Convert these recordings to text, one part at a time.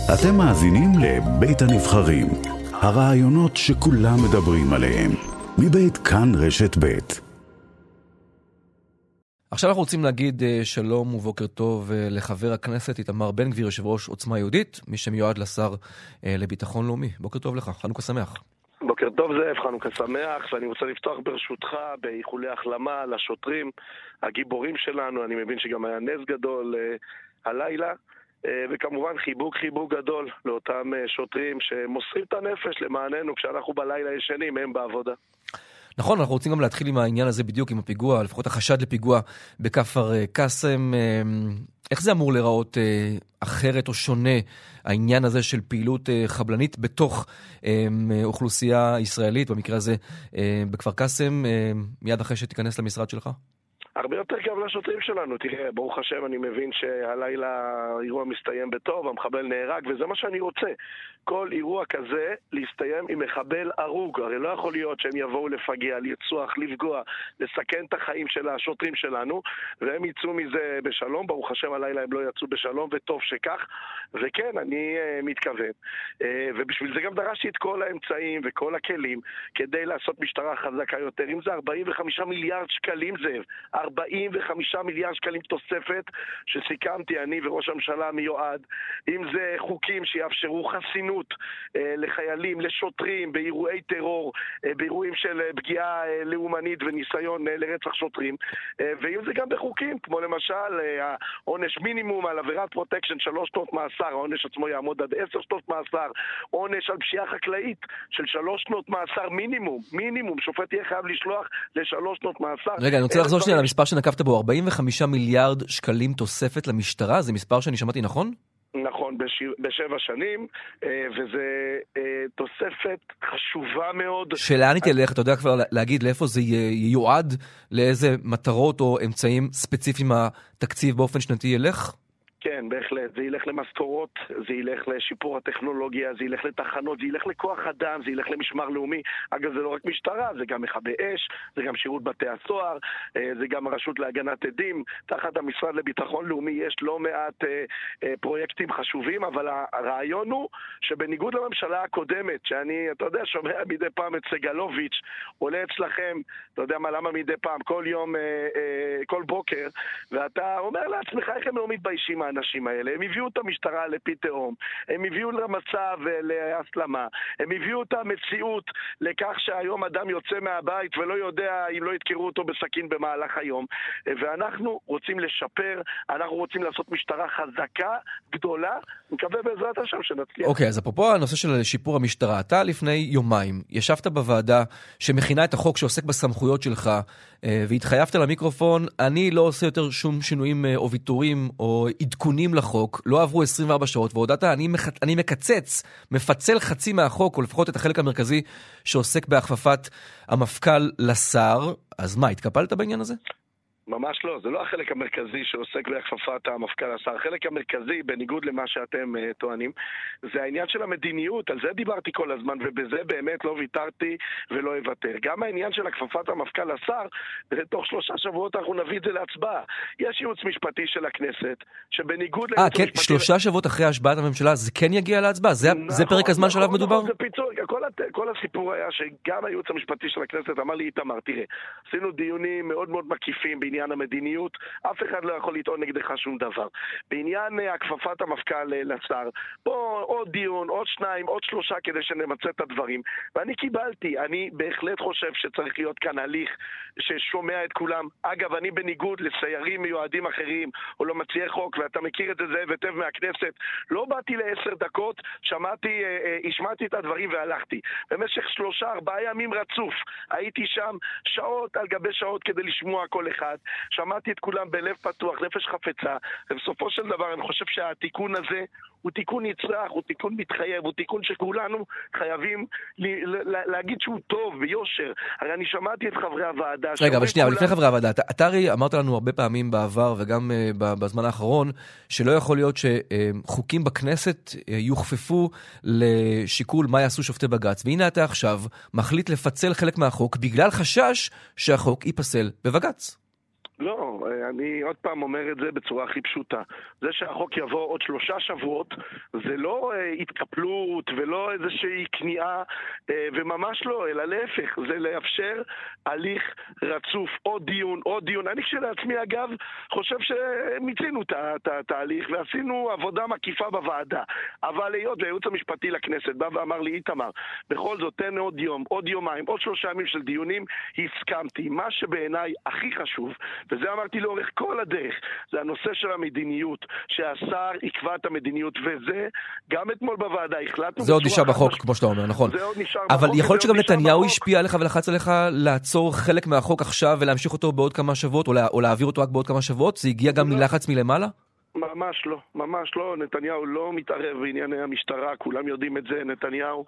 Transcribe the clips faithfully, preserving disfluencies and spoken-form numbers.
אתם מאזינים לבית הנבחרים, הרעיונות שכולם מדברים עליהם, מבית כאן רשת בית. עכשיו אנחנו רוצים להגיד שלום ובוקר טוב לחבר הכנסת איתמר בן גביר, יושב ראש עוצמה יהודית, מי שמיועד לשר לביטחון לאומי. בוקר טוב לך, חנוכה שמח. בוקר טוב זאב, חנוכה שמח, ואני רוצה לפתוח ברשותך באיחולי החלמה לשוטרים הגיבורים שלנו. אני מבין שגם היה נס גדול הלילה, וכמובן חיבוק חיבוק גדול לאותם שוטרים שמוסרים את הנפש למעננו כשאנחנו בלילה ישנים, הם בעבודה. נכון, אנחנו רוצים גם להתחיל עם העניין הזה בדיוק, עם הפיגוע, לפחות החשד לפיגוע בכפר קאסם. איך זה אמור להיראות אחרת או שונה, העניין הזה של פעילות חבלנית בתוך אוכלוסייה ישראלית, במקרה הזה בכפר קאסם, מיד אחרי שתיכנס למשרד שלך? הרבה יותר קו לשוטרים שלנו. תראה, ברוך השם, אני מבין שהלילה האירוע מסתיים בטוב, המחבל נהרג, וזה מה שאני רוצה. כל אירוע כזה להסתיים עם מחבל הרוג. הרי לא יכול להיות שהם יבואו לפגיע, לרצוח, לפגוע, לסכן את החיים של השוטרים שלנו, והם יצאו מזה בשלום. ברוך השם, הלילה הם לא יצאו בשלום, וטוב שכך. וכן, אני uh, מתכוון. Uh, ובשביל זה גם דרשתי את כל האמצעים וכל הכלים, כדי לעשות משטרה חזקה יותר. אם זה ארבעים וחמישה מיליארד שקלים, זאב. ארבעים וחמישה מיליארד שקלים תוספת שסיכמתי אני וראש הממשלה המיועד, אם זה חוקים שיאפשרו חסינות אה, לחיילים, לשוטרים, באירועי טרור, אה, באירועים של אה, פגיעה אה, לאומנית וניסיון אה, לרצח שוטרים, אה, ואם זה גם בחוקים, כמו למשל אה, העונש מינימום על עבירת פרוטקשן שלוש שנות מאסר, העונש עצמו יעמוד עד עשר שנות מאסר, עונש על פשיעה חקלאית של שלוש שנות מאסר מינימום, מינימום, שופט יהיה חייב לשלוח לשלוש שנות מאסר. רגע, אני רוצה לחזור שנייה למספר שנקפת בו, ארבעים וחמישה מיליארד שקלים תוספת למשטרה, זה מספר שאני שמעתי נכון? נכון, בשבע שנים, וזה תוספת חשובה מאוד. שלאן היא תלך? אתה יודע כבר להגיד לאיפה זה ייועד, לאיזה מטרות או אמצעים ספציפיים התקציב באופן שנתי ילך? כן, בהחלט. זה ילך למשכורות, זה ילך לשיפור הטכנולוגיה, זה ילך לתחנות, זה ילך לכוח אדם, זה ילך למשמר לאומי. אגב, זה לא רק משטרה, זה גם מכבי אש, זה גם שירות בתי הסוהר, זה גם הרשות להגנת עדים. תחת המשרד לביטחון לאומי יש לא מעט אה, אה, פרויקטים חשובים, אבל הרעיון הוא שבניגוד לממשלה הקודמת, שאני, אתה יודע, שומע מדי פעם את סגלוביץ' עולה אצלכם, אתה יודע מה, למה מדי פעם, כל יום, אה, אה, כל בוקר, ואתה אומר לעצמך, איך הם לא מתביישים האנשים האלה? הם הביאו את המשטרה לפי תהום, הם הביאו למצב להסלמה, הם הביאו את המציאות לכך שהיום אדם יוצא מהבית ולא יודע אם לא יתקרו אותו בסכין במהלך היום, ואנחנו רוצים לשפר, אנחנו רוצים לעשות משטרה חזקה, גדולה, מקווה בעזרת השם שנצליח. אוקיי, אז אפרופו הנושא של שיפור המשטרה, אתה לפני יומיים ישבת בוועדה שמכינה את החוק שעוסק בסמכויות שלך, והתחייבת למיקרופון, אני לא עושה יותר שום שינויים או ויתורים או עדכונים לחוק, לא עברו עשרים וארבע שעות, והודעת, אני, מח... אני מקצץ, מפצל חצי מהחוק, או לפחות את החלק המרכזי שעוסק בהכפפת המפכ"ל לשר. אז מה, התקפלת בעניין הזה? ממש לא, זה לא החלק המרכזי שעוסק בהכפפת המפכ"ל לשר. החלק המרכזי, בניגוד למה שאתם uh, טוענים, זה העניין של המדיניות. על זה דיברתי כל הזמן, ובזה באמת לא ויתרתי ולא אוותר. גם העניין של הכפפת המפכ"ל לשר, תוך שלושה שבועות אנחנו נביא את זה להצבעה. יש ייעוץ משפטי של הכנסת, שבניגוד אה, כן, משפטי... שלושה שבועות אחרי השבעת הממשלה, זה כן יגיע להצבעה? זה, נכון, זה פרק הזמן נכון, שעליו מדובר? נכון, זה פיצור. כל, הת... כל הסיפור היה שגם הייעוץ המשפטי של הכנסת אמר לי, איתמר, תראה, עשינו דיונים מאוד מאוד מקיפים בעניין המדיניות, אף אחד לא יכול לטעון נגדך שום דבר. בעניין הכפפת המפכ"ל לשר, בוא עוד דיון, עוד שניים, עוד שלושה כדי שנמצא את הדברים. ואני קיבלתי, אני בהחלט חושב שצריך להיות כאן הליך ששומע את כולם. אגב, אני בניגוד לסיירים מיועדים אחרים, או לא מציעי חוק, ואתה מכיר את זה זאב היטב מהכנסת, לא באתי לעשר דקות, שמעתי, השמעתי את הדברים והלכתי. במשך שלושה, ארבעה ימים רצוף, הייתי שם שעות על גבי שעות כדי לשמוע כל אחד. שמעתי את כולם בלב פתוח, נפש חפצה, ובסופו של דבר אני חושב שהתיקון הזה הוא תיקון נצרך, הוא תיקון מתחייב, הוא תיקון שכולנו חייבים להגיד שהוא טוב, ביושר. הרי אני שמעתי את חברי הוועדה. רגע, אבל שנייה, אבל לפני חברי הוועדה, אתה הרי אמרת לנו הרבה פעמים בעבר וגם בזמן האחרון, שלא יכול להיות שחוקים בכנסת יוכפפו לשיקול מה יעשו שופטי בג"ץ, והנה אתה עכשיו מחליט לפצל חלק מהחוק בגלל חשש שהחוק ייפסל בבג"ץ. לא, אני עוד פעם אומר את זה בצורה הכי פשוטה. זה שהחוק יבוא עוד שלושה שבועות, זה לא התקפלות ולא איזושהי כניעה, וממש לא, אלא להפך, זה לאפשר הליך רצוף, עוד דיון, עוד דיון. אני כשלעצמי אגב חושב שמיצינו את התהליך ועשינו עבודה מקיפה בוועדה, אבל היות והייעוץ המשפטי לכנסת בא ואמר לי, איתמר, בכל זאת תן עוד יום, עוד יומיים, עוד שלושה ימים של דיונים, הסכמתי. מה שבעיניי הכי חשוב, וזה אמרתי לאורך כל הדרך, זה הנושא של המדיניות, שהשר יקבע את המדיניות, וזה גם אתמול בוועדה החלטנו... זה עוד נשאר בחוק, כמו שאתה אומר, נכון. זה עוד נשאר אבל בחוק, יכול להיות שגם נתניהו בחוק. השפיע עליך ולחץ עליך לעצור חלק מהחוק עכשיו, ולהמשיך אותו בעוד כמה שבועות, או, לה, או להעביר אותו רק בעוד כמה שבועות? זה הגיע גם מלחץ מלמעלה? ממש לא, ממש לא. נתניהו לא מתערב בענייני המשטרה, כולם יודעים את זה. נתניהו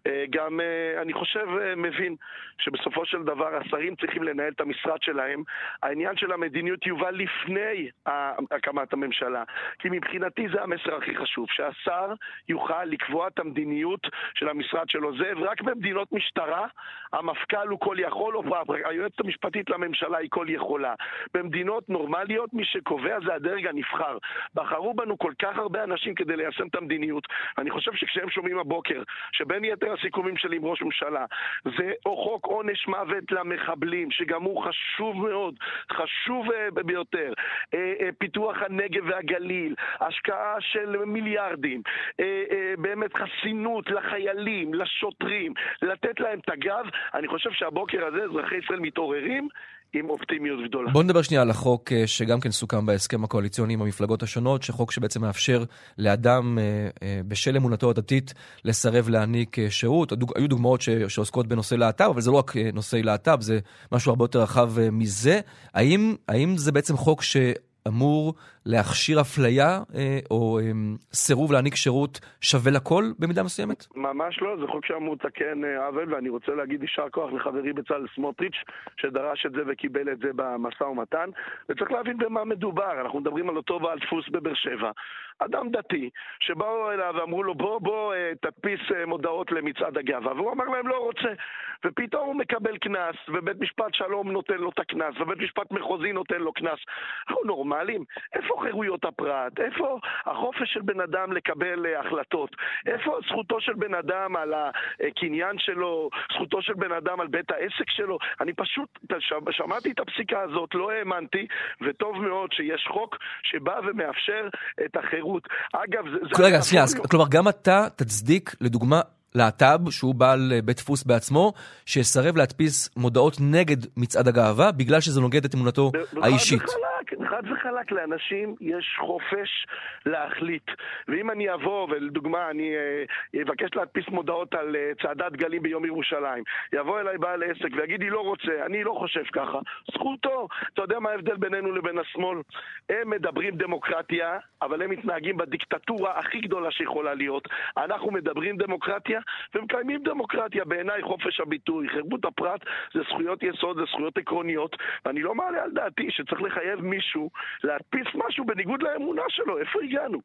גם, אני חושב, מבין שבסופו של דבר השרים צריכים לנהל את המשרד שלהם. העניין של המדיניות יובא לפני הקמת הממשלה, כי מבחינתי זה המסר הכי חשוב, שהשר יוכל לקבוע את המדיניות של המשרד שלו. זה רק במדינות משטרה, המפכ"ל הוא כל יכול, או היועצת המשפטית לממשלה היא כל יכולה. במדינות נורמליות מי שקובע זה הדרג הנבחר. בחרו בנו כל כך הרבה אנשים כדי ליישם את המדיניות. אני חושב שכשהם שומעים הבוקר שבין יתר הסיכומים שלי עם ראש ממשלה זה או חוק עונש מוות למחבלים, שגם הוא חשוב מאוד, חשוב uh, ביותר, uh, uh, פיתוח הנגב והגליל, השקעה של מיליארדים, uh, uh, באמת חסינות לחיילים, לשוטרים, לתת להם את הגב. אני חושב שהבוקר הזה אזרחי ישראל מתעוררים עם אופטימיות גדולה. בוא נדבר שנייה על החוק שגם כן סוכם בהסכם הקואליציוני עם המפלגות השונות, שחוק שבעצם מאפשר לאדם בשל אמונתו הדתית לסרב להעניק שירות. היו דוגמאות שעוסקות בנושא להט"ב, אבל זה לא רק נושא להט"ב, זה משהו הרבה יותר רחב מזה. האם, האם זה בעצם חוק שאמור להכשיר אפליה או סירוב להעניק שירות שווה לכל במידה מסוימת? ממש לא, זה חוק שאמור לתקן עוול, ואני רוצה להגיד יישר כוח לחברי בצלאל סמוטריץ' שדרש את זה וקיבל את זה במשא ומתן, וצריך להבין במה מדובר. אנחנו מדברים על אותו בעל דפוס בבאר שבע, אדם דתי שבאו אליו ואמרו לו בוא בוא תדפיס מודעות למצעד הגאווה, והוא אמר להם לא רוצה, ופתאום הוא מקבל כנס, ובית משפט שלום נותן לו את הכנס, ובית משפט מחוזי נותן לו כנס. אנחנו נורמלים? איפה חירויות הפרט? איפה החופש של בן אדם לקבל החלטות? איפה זכותו של בן אדם על הקניין שלו, זכותו של בן אדם על בית העסק שלו? אני פשוט שמעתי את הפסיקה הזאת, לא האמנתי, וטוב מאוד שיש חוק שבא ומאפשר את החירות. אגב, זה... רגע, שנייה, כלומר, גם אתה תצדיק, לדוגמה, להט"ב, שהוא בעל בית דפוס בעצמו, שסרב להדפיס מודעות נגד מצעד הגאווה, בגלל שזה נוגד את אמונתו האישית. חד וחלק, לאנשים יש חופש להחליט. ואם אני אבוא, ולדוגמה, אני אבקש להדפיס מודעות על צעדת גלים ביום ירושלים, יבוא אליי בעל עסק ויגיד לי לא רוצה, אני לא חושב ככה, זכותו. אתה יודע מה ההבדל בינינו לבין השמאל? הם מדברים דמוקרטיה, אבל הם מתנהגים בדיקטטורה הכי גדולה שיכולה להיות. אנחנו מדברים דמוקרטיה, ומקיימים דמוקרטיה. בעיניי חופש הביטוי, חירות הפרט, זה זכויות יסוד, זה זכויות עקרוניות, ואני לא מעלה על דעתי שצריך לחייב מישהו להדפיס משהו בניגוד לאמונה שלו. איפה הגענו?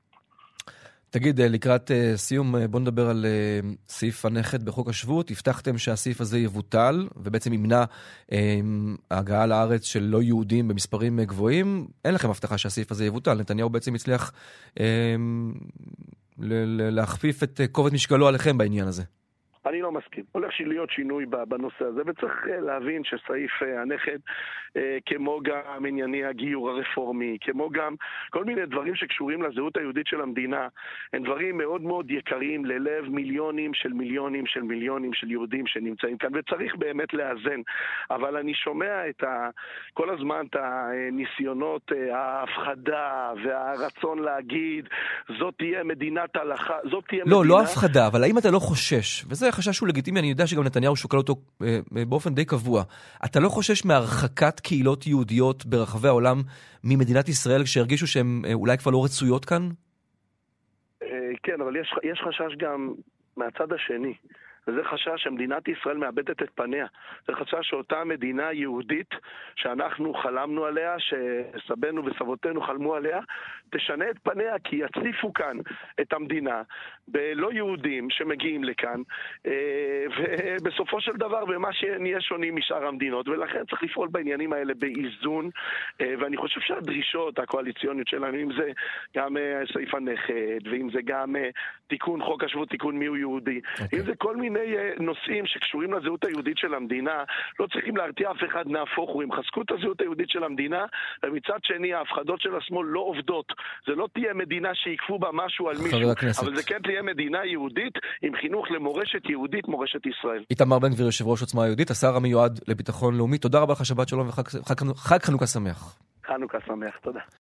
תגיד, לקראת סיום, בוא נדבר על סעיף הנכד בחוק השבות. הבטחתם שהסעיף הזה יבוטל, ובעצם ימנע הגעה לארץ של לא יהודים במספרים גבוהים. אין לכם הבטחה שהסעיף הזה יבוטל. נתניהו בעצם הצליח להכפיף את כובד משקלו עליכם בעניין הזה. אני לא מסכים. הולך להיות שינוי בנושא הזה, וצריך להבין שסעיף הנכד, כמו גם ענייני הגיור הרפורמי, כמו גם כל מיני דברים שקשורים לזהות היהודית של המדינה, הם דברים מאוד מאוד יקרים ללב מיליונים של מיליונים של מיליונים של יהודים שנמצאים כאן, וצריך באמת לאזן. אבל אני שומע את ה, כל הזמן את הניסיונות, ההפחדה והרצון להגיד, זאת תהיה מדינת הלכה, זאת תהיה לא, מדינה... לא הפחדה, אבל האם אתה לא חושש, וזה חשש הוא לגיטימי, אני יודע שגם נתניהו שוקל אותו אה, באופן די קבוע. אתה לא חושש מהרחקת קהילות יהודיות ברחבי העולם ממדינת ישראל, כשהרגישו שהן אה, אולי כבר לא רצויות כאן? אה, כן, אבל יש, יש חשש גם מהצד השני. וזה חשש שמדינת ישראל מאבדת את פניה. זה חשש שאותה מדינה יהודית שאנחנו חלמנו עליה, שסבנו וסבותינו חלמו עליה, תשנה את פניה, כי יציפו כאן את המדינה בלא יהודים שמגיעים לכאן, ובסופו של דבר במה שנהיה שונים משאר המדינות, ולכן צריך לפעול בעניינים האלה באיזון, ואני חושב שהדרישות הקואליציוניות שלנו, אם זה גם סעיף הנכד, ואם זה גם תיקון חוק השבות, תיקון מיהו יהודי, okay. אם זה כל מיני נושאים שקשורים לזהות היהודית של המדינה, לא צריכים להרתיע אף אחד, נהפוך הוא, הם חזקו את הזהות היהודית של המדינה, ומצד שני ההפחדות של השמאל לא עובדות. זה לא תהיה מדינה שיקפו בה משהו על מישהו, אבל זה כן תהיה מדינה יהודית עם חינוך למורשת יהודית, מורשת ישראל. איתמר בן גביר, יושב ראש עוצמה יהודית, השר המיועד לביטחון לאומי, תודה רבה לך, שבת שלום וחג חנוכה שמח. חנוכה שמח, תודה.